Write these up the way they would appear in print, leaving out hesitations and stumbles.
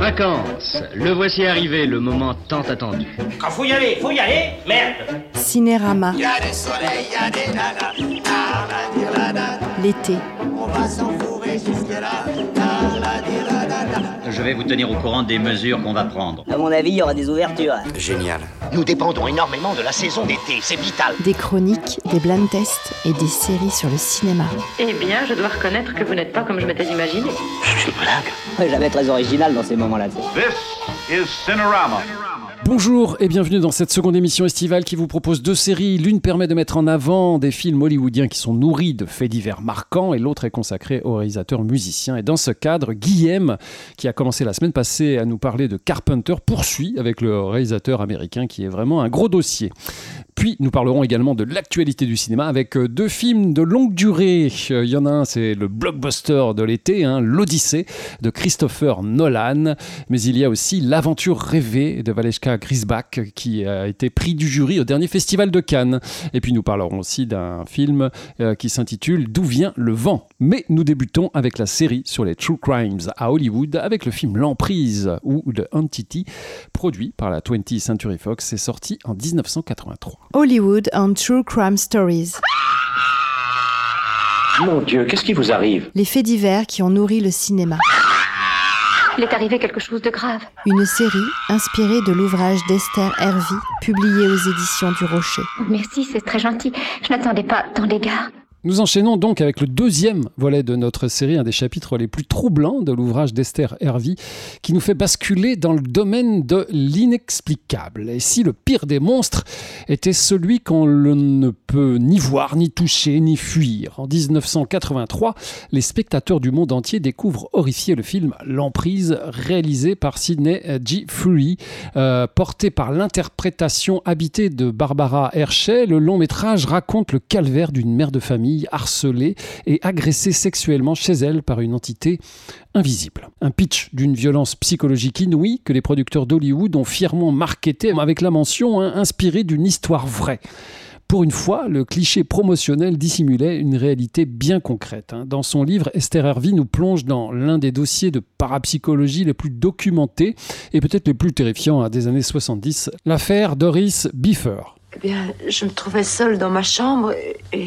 Vacances, le voici arrivé, le moment tant attendu. Quand faut y aller, merde. Cinérama. Y a des soleils, y a des nanas. L'été. On va s'enfourrer jusque-là. Je vais vous tenir au courant des mesures qu'on va prendre. À mon avis, il y aura des ouvertures. Génial. Nous dépendons énormément de la saison d'été, c'est vital. Des chroniques, des blind tests et des séries sur le cinéma. Eh bien, je dois reconnaître que vous n'êtes pas comme je m'étais imaginé. C'est une blague. Jamais très original dans ces moments-là. This is Cinerama. Bonjour et bienvenue dans cette seconde émission estivale qui vous propose deux séries. L'une permet de mettre en avant des films hollywoodiens qui sont nourris de faits divers marquants et l'autre est consacrée aux réalisateurs musiciens. Et dans ce cadre, Guillaume, qui a commencé la semaine passée à nous parler de Carpenter, poursuit avec le réalisateur américain qui est vraiment un gros dossier. Puis nous parlerons également de l'actualité du cinéma avec deux films de longue durée. Il y en a un, c'est le blockbuster de l'été, l'Odyssée de Christopher Nolan. Mais il y a aussi L'aventure rêvée de Valeshka Grisbach qui a été prix du jury au dernier festival de Cannes. Et puis nous parlerons aussi d'un film qui s'intitule D'où vient le vent. Mais nous débutons avec la série sur les True Crimes à Hollywood avec le film L'Emprise ou The Entity, produit par la 20th Century Fox et sorti en 1983. Hollywood and True Crime Stories. Mon Dieu, qu'est-ce qui vous arrive? Les faits divers qui ont nourri le cinéma. Il est arrivé quelque chose de grave. Une série inspirée de l'ouvrage d'Esther Hervey, publié aux éditions du Rocher. Merci, c'est très gentil. Je n'attendais pas tant d'égards. Nous enchaînons donc avec le deuxième volet de notre série, un des chapitres les plus troublants de l'ouvrage d'Esther Hervey, qui nous fait basculer dans le domaine de l'inexplicable. Et si le pire des monstres était celui qu'on ne peut ni voir, ni toucher, ni fuir. En 1983, les spectateurs du monde entier découvrent horrifiés le film L'Emprise, réalisé par Sidney G. Furie, porté par l'interprétation habitée de Barbara Hershey. Le long métrage raconte le calvaire d'une mère de famille harcelée et agressée sexuellement chez elle par une entité invisible. Un pitch d'une violence psychologique inouïe que les producteurs d'Hollywood ont fièrement marketé avec la mention inspirée d'une histoire vraie. Pour une fois, le cliché promotionnel dissimulait une réalité bien concrète. Dans son livre, Esther Hervey nous plonge dans l'un des dossiers de parapsychologie les plus documentés et peut-être les plus terrifiants des années 70, l'affaire Doris Biffer. Eh bien, je me trouvais seule dans ma chambre et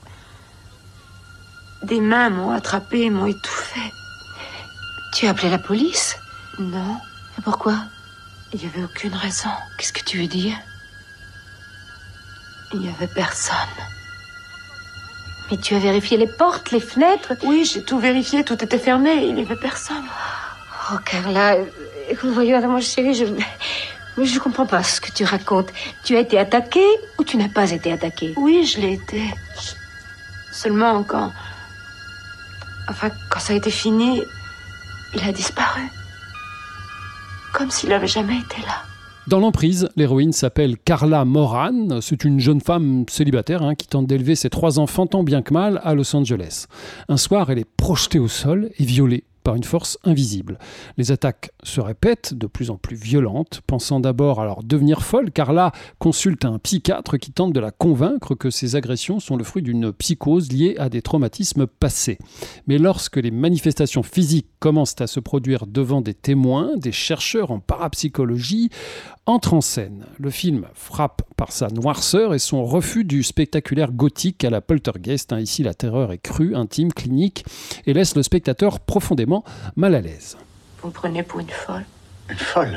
des mains m'ont attrapée et m'ont étouffée. Tu as appelé la police? Non. Et pourquoi? Il n'y avait aucune raison. Qu'est-ce que tu veux dire? Il n'y avait personne. Mais tu as vérifié les portes, les fenêtres? Oui, j'ai tout vérifié, tout était fermé, il n'y avait personne. Oh, Carla, écoute, voyons, moi, chérie, je comprends pas ce que tu racontes. Tu as été attaquée ou tu n'as pas été attaquée? Oui, je l'ai été. Seulement quand ça a été fini, il a disparu. Comme s'il n'avait jamais été là. Dans L'Emprise, l'héroïne s'appelle Carla Moran. C'est une jeune femme célibataire qui tente d'élever ses 3 enfants tant bien que mal à Los Angeles. Un soir, elle est projetée au sol et violée par une force invisible. Les attaques se répètent, de plus en plus violentes. Pensant d'abord à leur devenir folle, Carla consulte un psychiatre qui tente de la convaincre que ces agressions sont le fruit d'une psychose liée à des traumatismes passés. Mais lorsque les manifestations physiques commencent à se produire devant des témoins, des chercheurs en parapsychologie entrent en scène. Le film frappe par sa noirceur et son refus du spectaculaire gothique à la Poltergeist. Ici, la terreur est crue, intime, clinique et laisse le spectateur profondément mal à l'aise. Vous me prenez pour une folle. Une folle?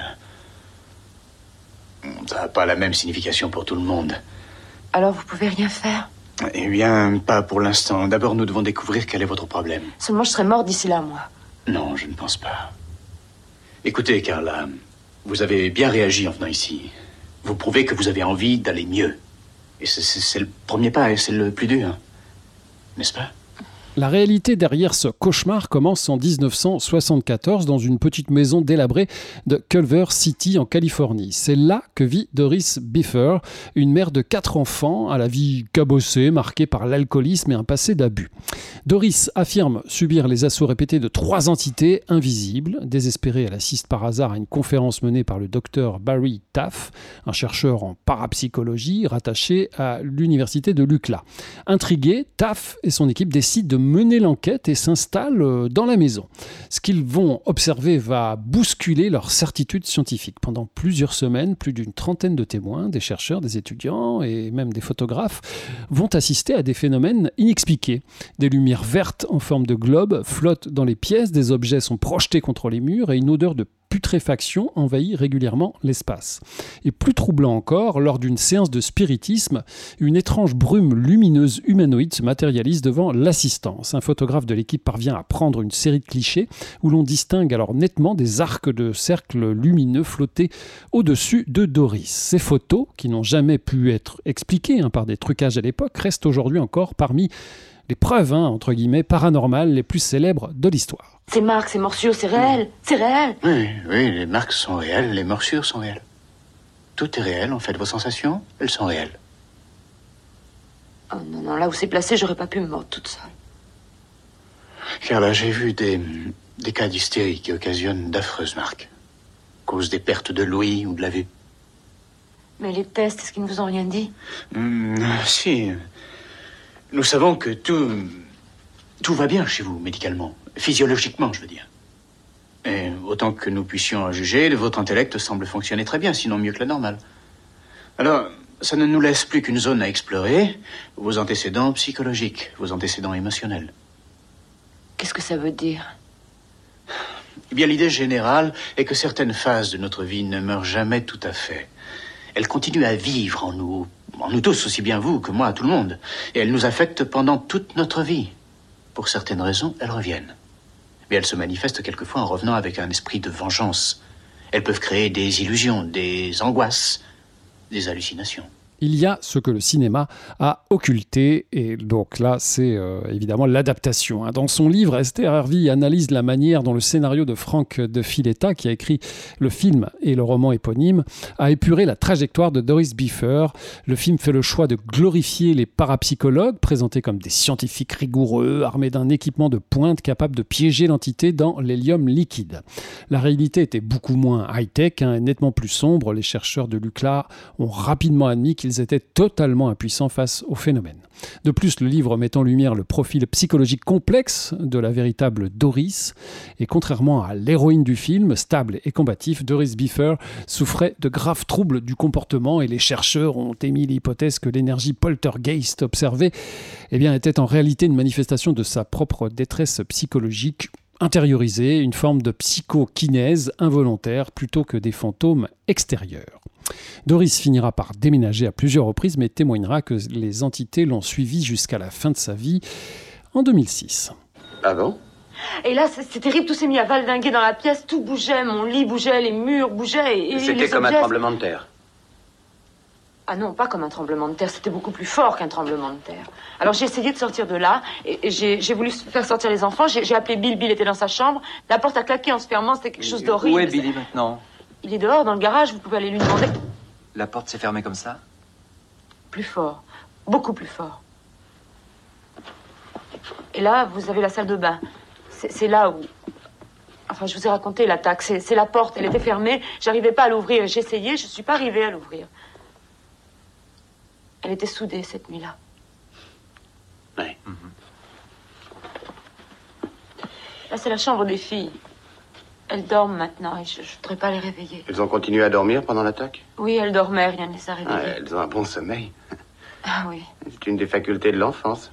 Ça n'a pas la même signification pour tout le monde. Alors vous pouvez rien faire? Eh bien, pas pour l'instant. D'abord, nous devons découvrir quel est votre problème. Seulement je serai morte d'ici là, moi. Non, je ne pense pas. Écoutez, Carla, vous avez bien réagi en venant ici. Vous prouvez que vous avez envie d'aller mieux. Et c'est le premier pas, et c'est le plus dur. N'est-ce pas? La réalité derrière ce cauchemar commence en 1974 dans une petite maison délabrée de Culver City en Californie. C'est là que vit Doris Biffer, une mère de 4 enfants à la vie cabossée, marquée par l'alcoolisme et un passé d'abus. Doris affirme subir les assauts répétés de 3 entités invisibles. Désespérée, elle assiste par hasard à une conférence menée par le docteur Barry Taff, un chercheur en parapsychologie rattaché à l'université de l'UCLA. Intrigué, Taff et son équipe décident de mener l'enquête et s'installent dans la maison. Ce qu'ils vont observer va bousculer leur certitude scientifique. Pendant plusieurs semaines, plus d'une trentaine de témoins, des chercheurs, des étudiants et même des photographes vont assister à des phénomènes inexpliqués. Des lumières vertes en forme de globe flottent dans les pièces, des objets sont projetés contre les murs et une odeur de putréfaction envahit régulièrement l'espace. Et plus troublant encore, lors d'une séance de spiritisme, une étrange brume lumineuse humanoïde se matérialise devant l'assistance. Un photographe de l'équipe parvient à prendre une série de clichés où l'on distingue alors nettement des arcs de cercles lumineux flottés au-dessus de Doris. Ces photos, qui n'ont jamais pu être expliquées par des trucages à l'époque, restent aujourd'hui encore parmi les preuves, entre guillemets, paranormales les plus célèbres de l'histoire. Ces marques, ces morsures, c'est réel. C'est réel. Oui, les marques sont réelles, les morsures sont réelles. Tout est réel, en fait. Vos sensations, elles sont réelles. Oh non, là où c'est placé, j'aurais pas pu me mordre toute seule. Car là, j'ai vu des cas d'hystérie qui occasionnent d'affreuses marques. À cause des pertes de l'ouïe ou de la vue. Mais les tests, est-ce qu'ils ne vous ont rien dit? Si. Nous savons que tout va bien chez vous, médicalement. Physiologiquement, je veux dire. Et autant que nous puissions en juger, votre intellect semble fonctionner très bien, sinon mieux que la normale. Alors, ça ne nous laisse plus qu'une zone à explorer, vos antécédents psychologiques, vos antécédents émotionnels. Qu'est-ce que ça veut dire? Eh bien, l'idée générale est que certaines phases de notre vie ne meurent jamais tout à fait. Elles continuent à vivre en nous tous, aussi bien vous que moi, tout le monde. Et elles nous affectent pendant toute notre vie. Pour certaines raisons, elles reviennent. Mais elles se manifestent quelquefois en revenant avec un esprit de vengeance. Elles peuvent créer des illusions, des angoisses, des hallucinations. Il y a ce que le cinéma a occulté, et donc là, c'est évidemment l'adaptation. Dans son livre, Esther Hervey analyse la manière dont le scénario de Frank de Filetta, qui a écrit le film et le roman éponyme, a épuré la trajectoire de Doris Biffer. Le film fait le choix de glorifier les parapsychologues, présentés comme des scientifiques rigoureux, armés d'un équipement de pointe capable de piéger l'entité dans l'hélium liquide. La réalité était beaucoup moins high-tech, nettement plus sombre. Les chercheurs de l'UCLA ont rapidement admis qu'ils étaient totalement impuissants face au phénomène. De plus, le livre met en lumière le profil psychologique complexe de la véritable Doris. Et contrairement à l'héroïne du film, stable et combatif, Doris Biffer souffrait de graves troubles du comportement et les chercheurs ont émis l'hypothèse que l'énergie poltergeist observée était en réalité une manifestation de sa propre détresse psychologique intériorisée, une forme de psychokinèse involontaire plutôt que des fantômes extérieurs. Doris finira par déménager à plusieurs reprises, mais témoignera que les entités l'ont suivi jusqu'à la fin de sa vie, en 2006. Ah bon? Et là, c'est terrible, tout s'est mis à valdinguer dans la pièce, tout bougeait, mon lit bougeait, les murs bougeaient et C'était comme objets... un tremblement de terre. Ah non, pas comme un tremblement de terre, c'était beaucoup plus fort qu'un tremblement de terre. Alors j'ai essayé de sortir de là, et j'ai voulu faire sortir les enfants, j'ai appelé Bill, Bill était dans sa chambre, la porte a claqué en se fermant, c'était quelque chose d'horrible. Où est Billy maintenant? Il est dehors, dans le garage, vous pouvez aller lui demander. La porte s'est fermée comme ça? Plus fort, beaucoup plus fort. Et là, vous avez la salle de bain. C'est là où... Enfin, je vous ai raconté l'attaque, c'est la porte, elle était fermée, j'arrivais pas à l'ouvrir, j'ai essayé, je suis pas arrivée à l'ouvrir. Elle était soudée cette nuit-là. Oui. Là, c'est la chambre des filles. Elles dorment maintenant et je ne voudrais pas les réveiller. Elles ont continué à dormir pendant l'attaque? Oui, elles dormaient, rien ne les a réveillées. Elles ont un bon sommeil. Ah oui. C'est une des facultés de l'enfance.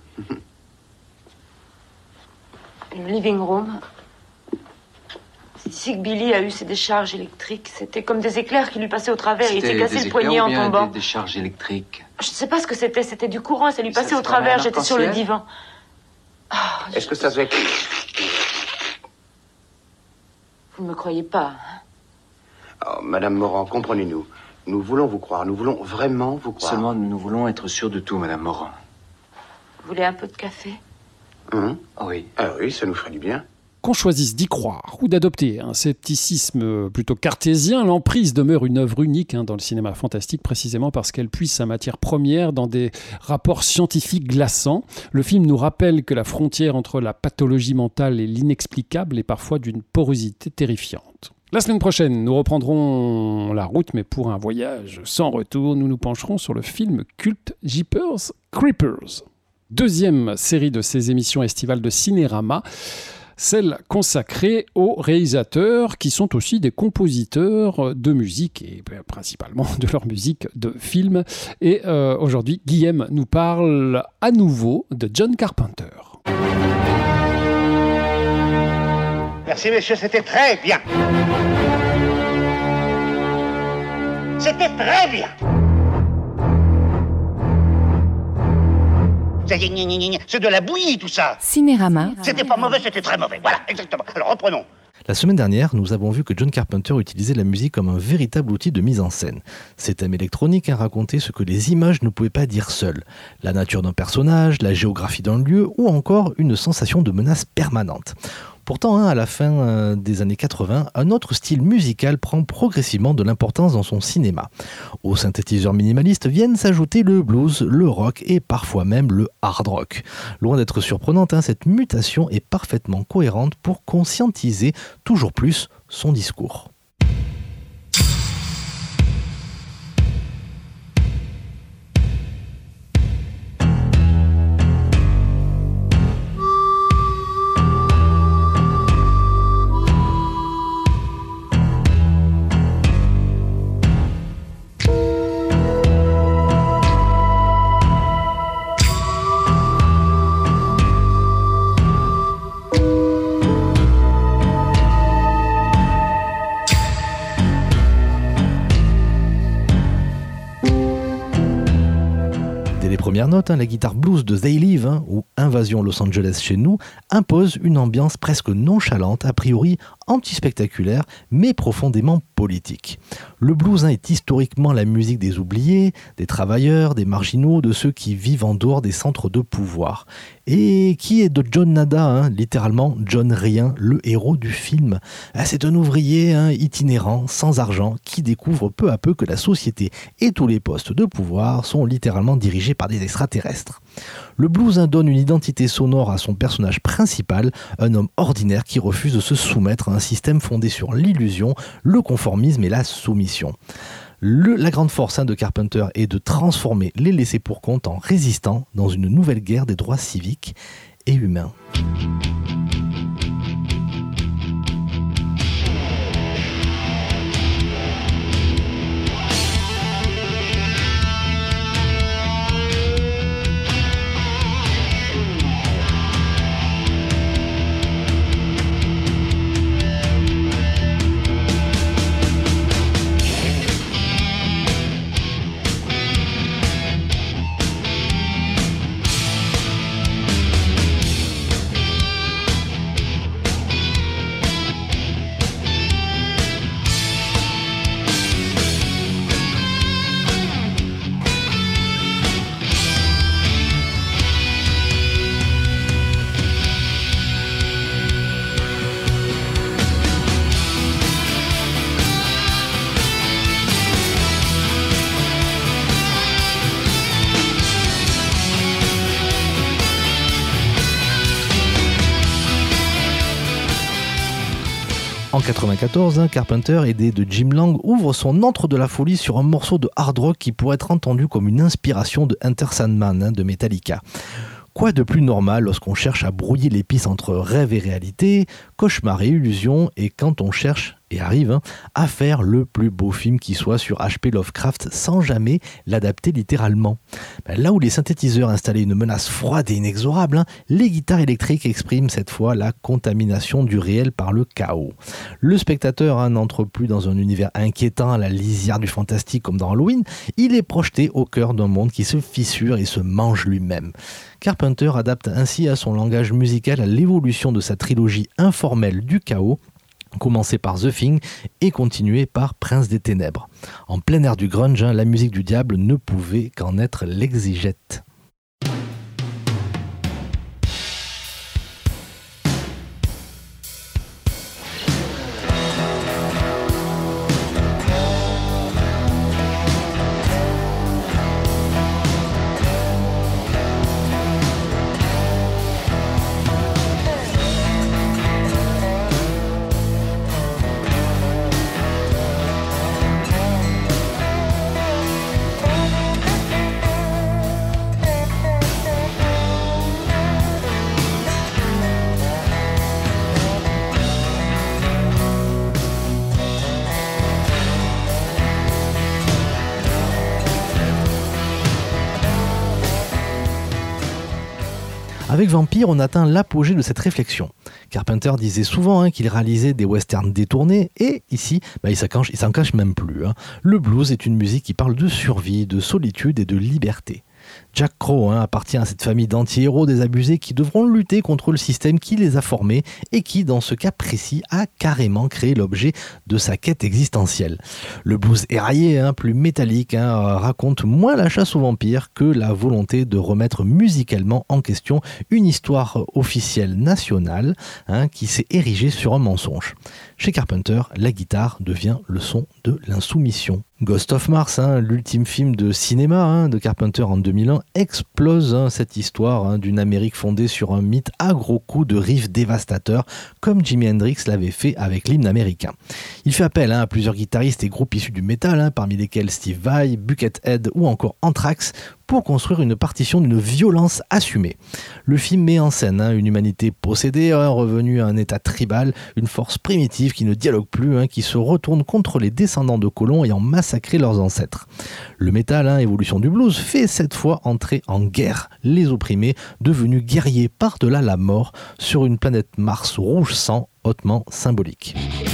Le living room. C'est ici que Billy a eu ses décharges électriques. C'était comme des éclairs qui lui passaient au travers. Il s'est cassé le poignet en tombant. Des décharges électriques. Je ne sais pas ce que c'était. C'était du courant. Ça lui passait au travers. J'étais sur le divan. Oh, Est-ce que ça fait... Vous ne me croyez pas, hein? Oh, Madame Morand, comprenez-nous. Nous voulons vous croire. Nous voulons vraiment vous croire. Seulement, nous voulons être sûrs de tout, Madame Morand. Vous voulez un peu de café? Oui. Ah oui, ça nous ferait du bien. Qu'on choisisse d'y croire ou d'adopter un scepticisme plutôt cartésien, l'emprise demeure une œuvre unique dans le cinéma fantastique, précisément parce qu'elle puise sa matière première dans des rapports scientifiques glaçants. Le film nous rappelle que la frontière entre la pathologie mentale et l'inexplicable est parfois d'une porosité terrifiante. La semaine prochaine, nous reprendrons la route, mais pour un voyage sans retour, nous nous pencherons sur le film culte Jeepers Creepers. Deuxième série de ces émissions estivales de Cinérama, celle consacrée aux réalisateurs qui sont aussi des compositeurs de musique et principalement de leur musique de film. Et aujourd'hui, Guillaume nous parle à nouveau de John Carpenter. Merci messieurs, c'était très bien. C'était très bien. C'est de la bouillie tout ça. Cinérama. C'était pas mauvais, c'était très mauvais. Voilà, exactement. Alors reprenons. La semaine dernière, nous avons vu que John Carpenter utilisait la musique comme un véritable outil de mise en scène. Ces thèmes électroniques racontaient ce que les images ne pouvaient pas dire seules. La nature d'un personnage, la géographie d'un lieu ou encore une sensation de menace permanente. Pourtant, à la fin des années 80, un autre style musical prend progressivement de l'importance dans son cinéma. Aux synthétiseurs minimalistes viennent s'ajouter le blues, le rock et parfois même le hard rock. Loin d'être surprenante, cette mutation est parfaitement cohérente pour conscientiser toujours plus son discours. Première note, la guitare blues de They Live ou Invasion Los Angeles chez nous impose une ambiance presque nonchalante, a priori anti-spectaculaire, mais profondément politique. Le blues est historiquement la musique des oubliés, des travailleurs, des marginaux, de ceux qui vivent en dehors des centres de pouvoir. Et qui est de John Nada, littéralement John Rien, le héros du film. C'est un ouvrier itinérant, sans argent, qui découvre peu à peu que la société et tous les postes de pouvoir sont littéralement dirigés par des extraterrestres. Le blues donne une identité sonore à son personnage principal, un homme ordinaire qui refuse de se soumettre à un système fondé sur l'illusion, le conformisme et la soumission. La grande force de Carpenter est de transformer les laissés-pour-compte en résistants dans une nouvelle guerre des droits civiques et humains. En 1994, Carpenter, aidé de Jim Lang, ouvre son antre de la folie sur un morceau de hard rock qui pourrait être entendu comme une inspiration de Enter Sandman de Metallica. Quoi de plus normal lorsqu'on cherche à brouiller l'épice entre rêve et réalité, cauchemar et illusion, et quand on cherche et arrive à faire le plus beau film qui soit sur H.P. Lovecraft sans jamais l'adapter littéralement. Là où les synthétiseurs installaient une menace froide et inexorable, les guitares électriques expriment cette fois la contamination du réel par le chaos. Le spectateur n'entre plus dans un univers inquiétant à la lisière du fantastique comme dans Halloween, il est projeté au cœur d'un monde qui se fissure et se mange lui-même. Carpenter adapte ainsi à son langage musical à l'évolution de sa trilogie informelle du chaos, commencé par The Thing et continué par Prince des Ténèbres. En plein air du grunge, la musique du diable ne pouvait qu'en être l'exégète. Avec Vampire, on atteint l'apogée de cette réflexion. Carpenter disait souvent qu'il réalisait des westerns détournés, et ici, il s'en cache même plus. Le blues est une musique qui parle de survie, de solitude et de liberté. Jack Crow appartient à cette famille d'anti-héros désabusés qui devront lutter contre le système qui les a formés et qui, dans ce cas précis, a carrément créé l'objet de sa quête existentielle. Le blues éraillé, plus métallique, raconte moins la chasse aux vampires que la volonté de remettre musicalement en question une histoire officielle nationale qui s'est érigée sur un mensonge. Chez Carpenter, la guitare devient le son de l'insoumission. Ghost of Mars, l'ultime film de cinéma de Carpenter en 2001, explose cette histoire d'une Amérique fondée sur un mythe à gros coups de riffs dévastateurs, comme Jimi Hendrix l'avait fait avec l'hymne américain. Il fait appel à plusieurs guitaristes et groupes issus du métal, parmi lesquels Steve Vai, Buckethead ou encore Anthrax, pour construire une partition d'une violence assumée. Le film met en scène une humanité possédée, revenue à un état tribal, une force primitive qui ne dialogue plus, qui se retourne contre les descendants de colons ayant massacré leurs ancêtres. Le métal, évolution du blues, fait cette fois entrer en guerre les opprimés, devenus guerriers par-delà la mort, sur une planète Mars rouge sang hautement symbolique.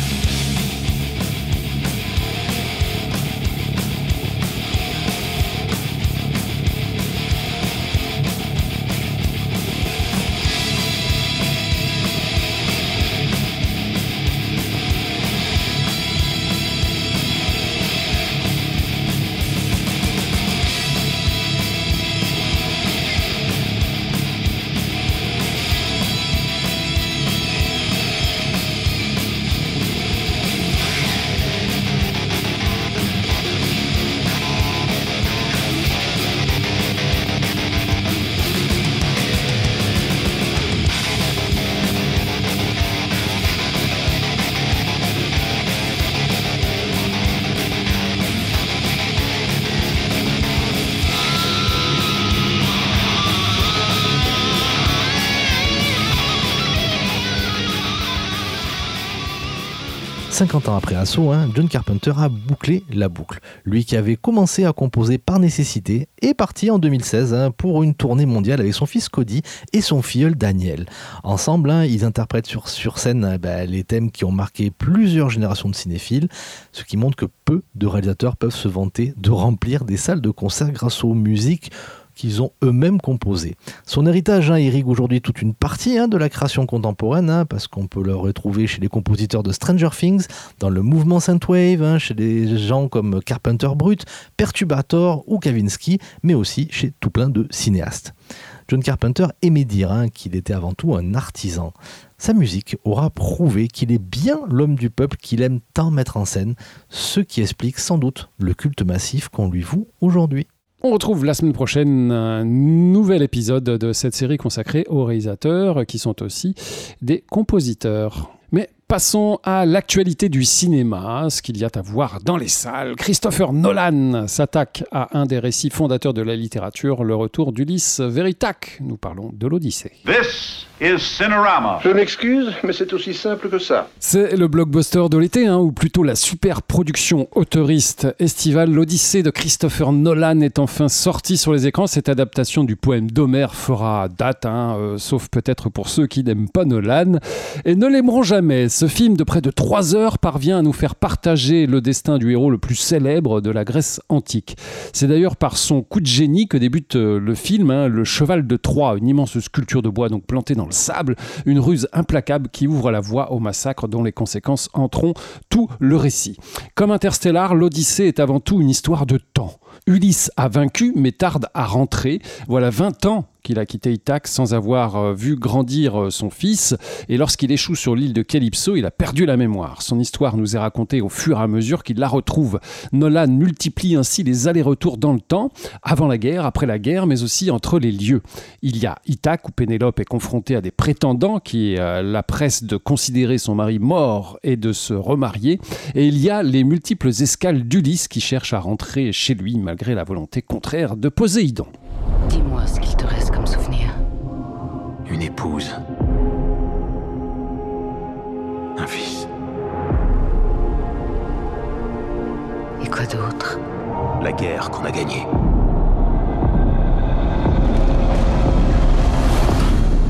« 50 ans après Assaut, John Carpenter a bouclé la boucle. Lui qui avait commencé à composer par nécessité est parti en 2016 pour une tournée mondiale avec son fils Cody et son filleul Daniel. Ensemble, ils interprètent sur scène les thèmes qui ont marqué plusieurs générations de cinéphiles, ce qui montre que peu de réalisateurs peuvent se vanter de remplir des salles de concert grâce aux musiques qu'ils ont eux-mêmes composé. Son héritage irrigue aujourd'hui toute une partie de la création contemporaine, parce qu'on peut le retrouver chez les compositeurs de Stranger Things, dans le mouvement Synthwave, chez des gens comme Carpenter Brut, Perturbator ou Kavinsky, mais aussi chez tout plein de cinéastes. John Carpenter aimait dire qu'il était avant tout un artisan. Sa musique aura prouvé qu'il est bien l'homme du peuple qu'il aime tant mettre en scène, ce qui explique sans doute le culte massif qu'on lui voue aujourd'hui. On retrouve la semaine prochaine un nouvel épisode de cette série consacrée aux réalisateurs qui sont aussi des compositeurs. Mais passons à l'actualité du cinéma, ce qu'il y a à voir dans les salles. Christopher Nolan s'attaque à un des récits fondateurs de la littérature, le retour d'Ulysse Veritac. Nous parlons de l'Odyssée. This is Cinerama. Je m'excuse, mais c'est aussi simple que ça. C'est le blockbuster de l'été, ou plutôt la super production auteuriste estivale. L'Odyssée de Christopher Nolan est enfin sortie sur les écrans. Cette adaptation du poème d'Homère fera date, sauf peut-être pour ceux qui n'aiment pas Nolan et ne l'aimeront jamais. Ce film de près de 3 heures parvient à nous faire partager le destin du héros le plus célèbre de la Grèce antique. C'est d'ailleurs par son coup de génie que débute le film, le cheval de Troie, une immense sculpture de bois donc plantée dans le sable, une ruse implacable qui ouvre la voie au massacre dont les conséquences hanteront tout le récit. Comme Interstellar, l'Odyssée est avant tout une histoire de temps. Ulysse a vaincu mais tarde à rentrer. Voilà 20 ans qu'il a quitté Ithaque sans avoir vu grandir son fils. Et lorsqu'il échoue sur l'île de Calypso, il a perdu la mémoire. Son histoire nous est racontée au fur et à mesure qu'il la retrouve. Nolan multiplie ainsi les allers-retours dans le temps, avant la guerre, après la guerre, mais aussi entre les lieux. Il y a Ithaque, où Pénélope est confrontée à des prétendants qui la pressent de considérer son mari mort et de se remarier. Et il y a les multiples escales d'Ulysse qui cherche à rentrer chez lui, malgré la volonté contraire de Poséidon. Dis-moi ce qu'il te reste comme souvenir. Une épouse. Un fils. Et quoi d'autre? La guerre qu'on a gagnée.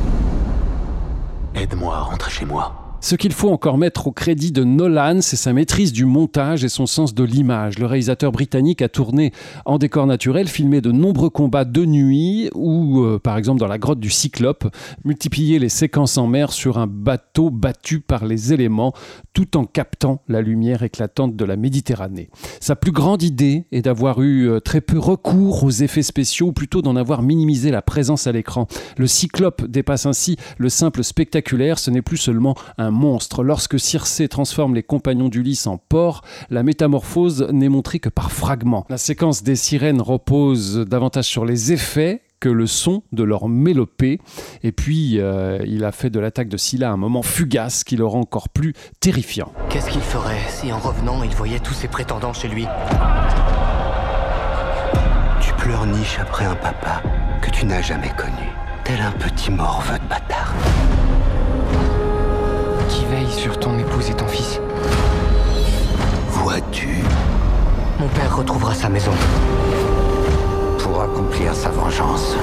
Aide-moi à rentrer chez moi. Ce qu'il faut encore mettre au crédit de Nolan, c'est sa maîtrise du montage et son sens de l'image. Le réalisateur britannique a tourné en décor naturel, filmé de nombreux combats de nuit ou, par exemple, dans la grotte du Cyclope, multiplié les séquences en mer sur un bateau battu par les éléments, tout en captant la lumière éclatante de la Méditerranée. Sa plus grande idée est d'avoir eu très peu recours aux effets spéciaux, ou plutôt d'en avoir minimisé la présence à l'écran. Le Cyclope dépasse ainsi le simple spectaculaire, ce n'est plus seulement un monstre. Lorsque Circé transforme les compagnons d'Ulysse en porcs, la métamorphose n'est montrée que par fragments. La séquence des sirènes repose davantage sur les effets que le son de leur mélopée. Et puis, il a fait de l'attaque de Scylla un moment fugace qui le rend encore plus terrifiant. Qu'est-ce qu'il ferait si, en revenant, il voyait tous ses prétendants chez lui? Tu pleurniches après un papa que tu n'as jamais connu, tel un petit morveux de bâtard. Qui veille sur ton épouse et ton fils? Vois-tu? Mon père retrouvera sa maison. Pour accomplir sa vengeance.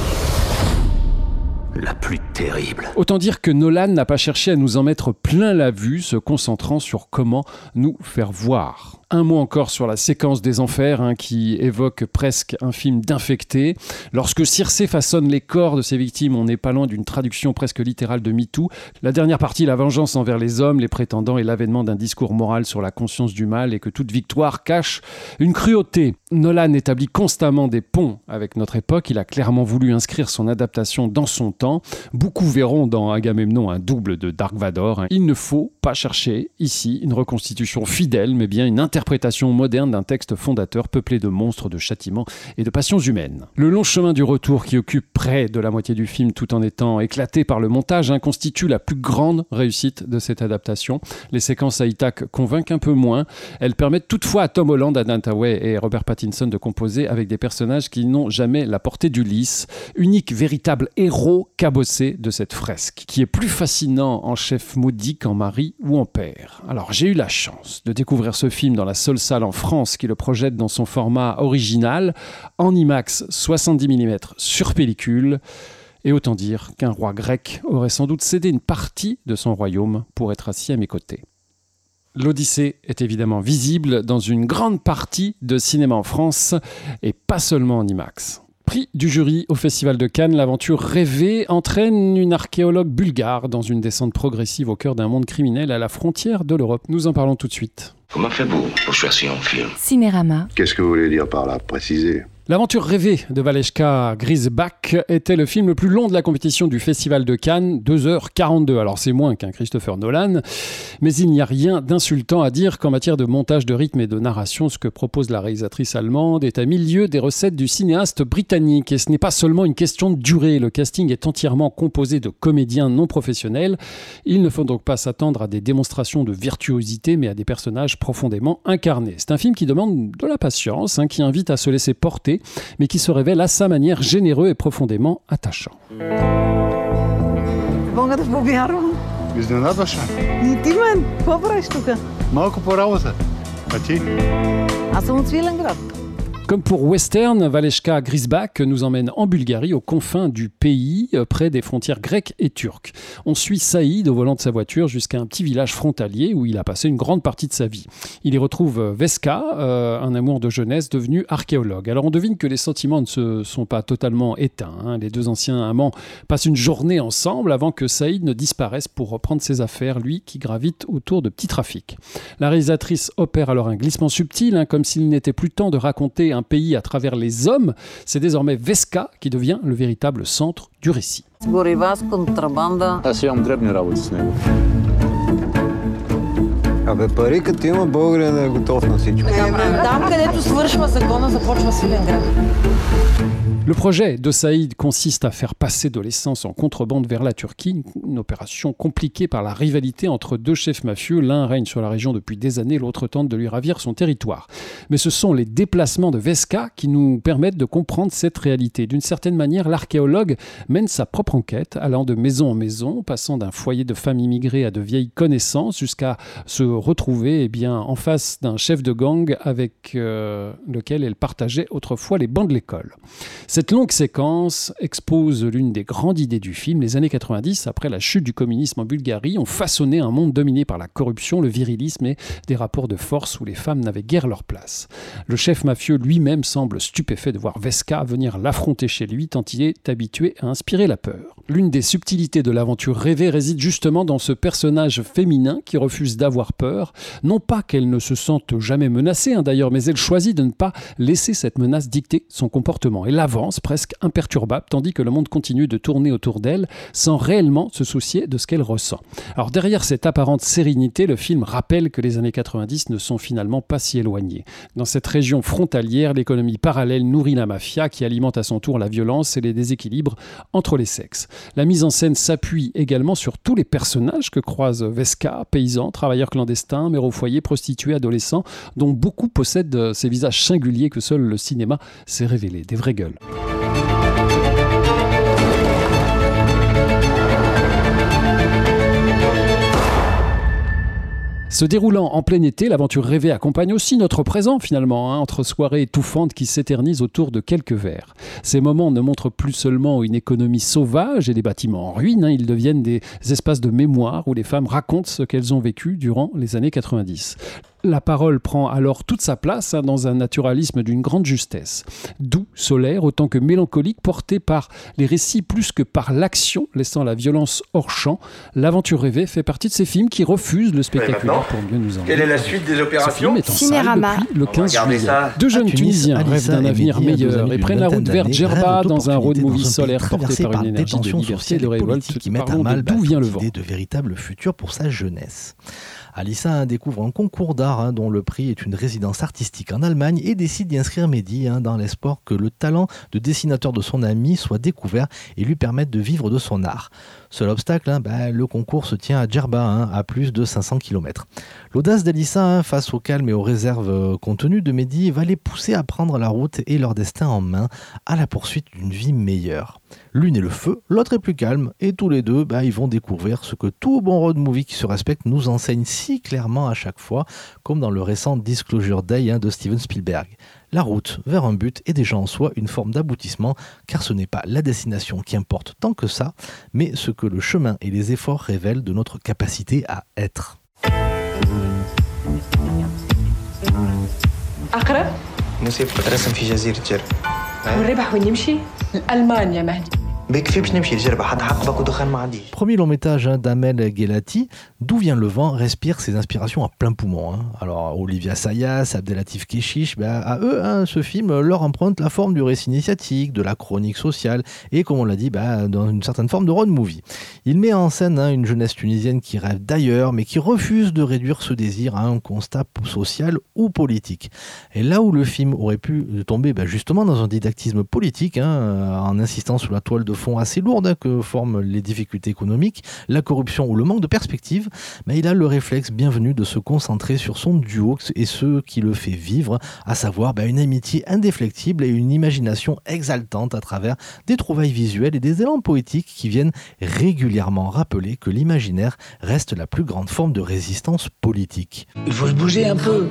La plus terrible. Autant dire que Nolan n'a pas cherché à nous en mettre plein la vue, se concentrant sur comment nous faire voir. Un mot encore sur la séquence des enfers, qui évoque presque un film d'infecté. Lorsque Circé façonne les corps de ses victimes, on n'est pas loin d'une traduction presque littérale de MeToo. La dernière partie, la vengeance envers les hommes, les prétendants et l'avènement d'un discours moral sur la conscience du mal et que toute victoire cache une cruauté. Nolan établit constamment des ponts avec notre époque. Il a clairement voulu inscrire son adaptation dans son temps. Beaucoup verront dans Agamemnon un double de Dark Vador. Il ne faut pas chercher ici une reconstitution fidèle, mais bien une interprétation moderne d'un texte fondateur peuplé de monstres, de châtiments et de passions humaines. Le long chemin du retour qui occupe près de la moitié du film tout en étant éclaté par le montage constitue la plus grande réussite de cette adaptation. Les séquences à Ithaque convainquent un peu moins. Elles permettent toutefois à Tom Holland, Anne Hathaway et Robert Pattinson de composer avec des personnages qui n'ont jamais la portée d'Ulysse, unique véritable héros cabossé de cette fresque, qui est plus fascinant en chef maudit qu'en mari ou en père. Alors j'ai eu la chance de découvrir ce film dans la seule salle en France qui le projette dans son format original, en IMAX 70 mm sur pellicule. Et autant dire qu'un roi grec aurait sans doute cédé une partie de son royaume pour être assis à mes côtés. L'Odyssée est évidemment visible dans une grande partie de cinéma en France, et pas seulement en IMAX. Prix du jury au Festival de Cannes, l'aventure rêvée entraîne une archéologue bulgare dans une descente progressive au cœur d'un monde criminel à la frontière de l'Europe. Nous en parlons tout de suite. Comment faites-vous pour choisir un film? Cinérama. Qu'est-ce que vous voulez dire par là? Précisez. L'aventure rêvée de Valeška Grisbach était le film le plus long de la compétition du Festival de Cannes, 2h42. Alors c'est moins qu'un Christopher Nolan, mais il n'y a rien d'insultant à dire qu'en matière de montage de rythme et de narration, ce que propose la réalisatrice allemande est à 1000 lieues des recettes du cinéaste britannique. Et ce n'est pas seulement une question de durée, le casting est entièrement composé de comédiens non professionnels. Il ne faut donc pas s'attendre à des démonstrations de virtuosité, mais à des personnages profondément incarnés. C'est un film qui demande de la patience, qui invite à se laisser porter, mais qui se révèle à sa manière généreux et profondément attachant. Мога да повярвам. Изненадваш ме. И ти мен, какво правиш тук? Малко по работа. А ти? Аз съм от Свиленград. Comme pour Western, Valeška Grisbach nous emmène en Bulgarie, aux confins du pays, près des frontières grecques et turques. On suit Saïd au volant de sa voiture jusqu'à un petit village frontalier où il a passé une grande partie de sa vie. Il y retrouve Veska, un amour de jeunesse devenu archéologue. Alors on devine que les sentiments ne se sont pas totalement éteints. Les deux anciens amants passent une journée ensemble avant que Saïd ne disparaisse pour reprendre ses affaires, lui qui gravite autour de petits trafics. La réalisatrice opère alors un glissement subtil, comme s'il n'était plus temps de raconter un pays à travers les hommes. C'est désormais Veska qui devient le véritable centre du récit. Горива с контрабанда. Аз имам дребни работи с него. Абе, пари като има, българин е готов на всичко. Там, където свършва закона, започва Свиленград. Le projet de Saïd consiste à faire passer de l'essence en contrebande vers la Turquie, une opération compliquée par la rivalité entre deux chefs mafieux. L'un règne sur la région depuis des années, l'autre tente de lui ravir son territoire. Mais ce sont les déplacements de Veska qui nous permettent de comprendre cette réalité. D'une certaine manière, l'archéologue mène sa propre enquête, allant de maison en maison, passant d'un foyer de femmes immigrées à de vieilles connaissances, jusqu'à se retrouver en face d'un chef de gang avec lequel elle partageait autrefois les bancs de l'école. Cette longue séquence expose l'une des grandes idées du film. Les années 90, après la chute du communisme en Bulgarie, ont façonné un monde dominé par la corruption, le virilisme et des rapports de force où les femmes n'avaient guère leur place. Le chef mafieux lui-même semble stupéfait de voir Vesca venir l'affronter chez lui, tant il est habitué à inspirer la peur. L'une des subtilités de l'aventure rêvée réside justement dans ce personnage féminin qui refuse d'avoir peur. Non pas qu'elle ne se sente jamais menacée d'ailleurs, mais elle choisit de ne pas laisser cette menace dicter son comportement. Elle avance presque imperturbable, tandis que le monde continue de tourner autour d'elle sans réellement se soucier de ce qu'elle ressent. Alors derrière cette apparente sérénité, le film rappelle que les années 90 ne sont finalement pas si éloignées. Dans cette région frontalière, l'économie parallèle nourrit la mafia qui alimente à son tour la violence et les déséquilibres entre les sexes. La mise en scène s'appuie également sur tous les personnages que croise Vesca, paysans, travailleurs clandestins, mères au foyer, prostituées, adolescents, dont beaucoup possèdent ces visages singuliers que seul le cinéma sait révéler, des vraies gueules. Se déroulant en plein été, l'aventure rêvée accompagne aussi notre présent finalement, entre soirées étouffantes qui s'éternisent autour de quelques verres. Ces moments ne montrent plus seulement une économie sauvage et des bâtiments en ruine, ils deviennent des espaces de mémoire où les femmes racontent ce qu'elles ont vécu durant les années 90. La parole prend alors toute sa place dans un naturalisme d'une grande justesse. Doux, solaire, autant que mélancolique, porté par les récits plus que par l'action, laissant la violence hors champ, l'aventure rêvée fait partie de ces films qui refusent le spectaculaire pour mieux nous emmener. Quelle est la suite des opérations ? Ce film est en salle depuis le 15 juillet. Deux jeunes Tunisiens rêvent d'un avenir meilleur et prennent la route vers Djerba dans un road movie solaire porté par une énergie de liberté et de révolte. Qui mettent à mal d'où vient le vent. De véritable futur pour sa jeunesse. Alissa découvre un concours d'art dont le prix est une résidence artistique en Allemagne et décide d'y inscrire Mehdi dans l'espoir que le talent de dessinateur de son ami soit découvert et lui permette de vivre de son art. Seul obstacle, le concours se tient à Djerba, à plus de 500 km. L'audace d'Alissa face au calme et aux réserves contenues de Mehdi va les pousser à prendre la route et leur destin en main à la poursuite d'une vie meilleure. L'une est le feu, l'autre est plus calme et tous les deux ils vont découvrir ce que tout bon road movie qui se respecte nous enseigne si clairement à chaque fois, comme dans le récent Disclosure Day de Steven Spielberg. La route vers un but est déjà en soi une forme d'aboutissement, car ce n'est pas la destination qui importe tant que ça, mais ce que le chemin et les efforts révèlent de notre capacité à être. أقرب؟ نسيب بترسم في جزيرة جرب. والربح وين يمشي؟ ألمانيا مهدي. Premier long métrage d'Amel Guelati, D'où vient le vent respire ses inspirations à plein poumon. Alors Olivia Sayas, Abdelatif Keshish, à eux, ce film leur emprunte la forme du récit initiatique, de la chronique sociale et, comme on l'a dit, dans une certaine forme de road movie. Il met en scène une jeunesse tunisienne qui rêve d'ailleurs, mais qui refuse de réduire ce désir à un constat social ou politique. Et là où le film aurait pu tomber justement dans un didactisme politique, en insistant sur la toile de fond assez lourde que forment les difficultés économiques, la corruption ou le manque de perspective, il a le réflexe bienvenu de se concentrer sur son duo et ce qui le fait vivre, à savoir une amitié indéflectible et une imagination exaltante à travers des trouvailles visuelles et des élans poétiques qui viennent régulièrement rappeler que l'imaginaire reste la plus grande forme de résistance politique. Il faut se bouger un peu.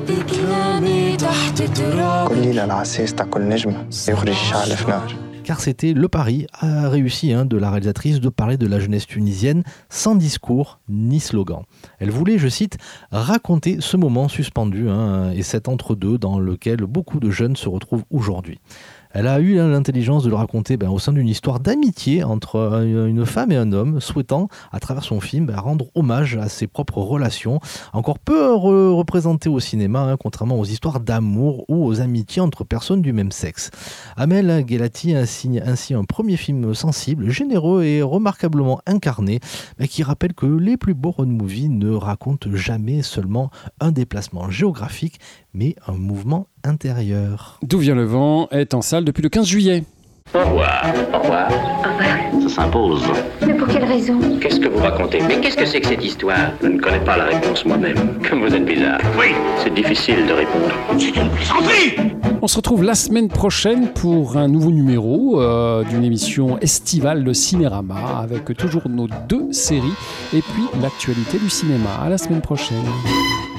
Car c'était le pari réussi de la réalisatrice de parler de la jeunesse tunisienne sans discours ni slogan. Elle voulait, je cite, raconter ce moment suspendu et cet entre-deux dans lequel beaucoup de jeunes se retrouvent aujourd'hui. Elle a eu l'intelligence de le raconter au sein d'une histoire d'amitié entre une femme et un homme, souhaitant, à travers son film, rendre hommage à ses propres relations, encore peu représentées au cinéma, contrairement aux histoires d'amour ou aux amitiés entre personnes du même sexe. Amel Guelati signe ainsi un premier film sensible, généreux et remarquablement incarné, qui rappelle que les plus beaux road movies ne racontent jamais seulement un déplacement géographique, mais un mouvement intérieur. D'où vient le vent est en salle depuis le 15 juillet. Au revoir. Au revoir. Au revoir. Ça s'impose. Mais pour quelle raison? Qu'est-ce que vous racontez? Mais qu'est-ce que c'est que cette histoire? Je ne connais pas la réponse moi-même. Comme vous êtes bizarre. Oui. C'est difficile de répondre. C'est une plaisanterie! On se retrouve la semaine prochaine pour un nouveau numéro d'une émission estivale de Cinérama avec toujours nos 2 séries et puis l'actualité du cinéma. À la semaine prochaine.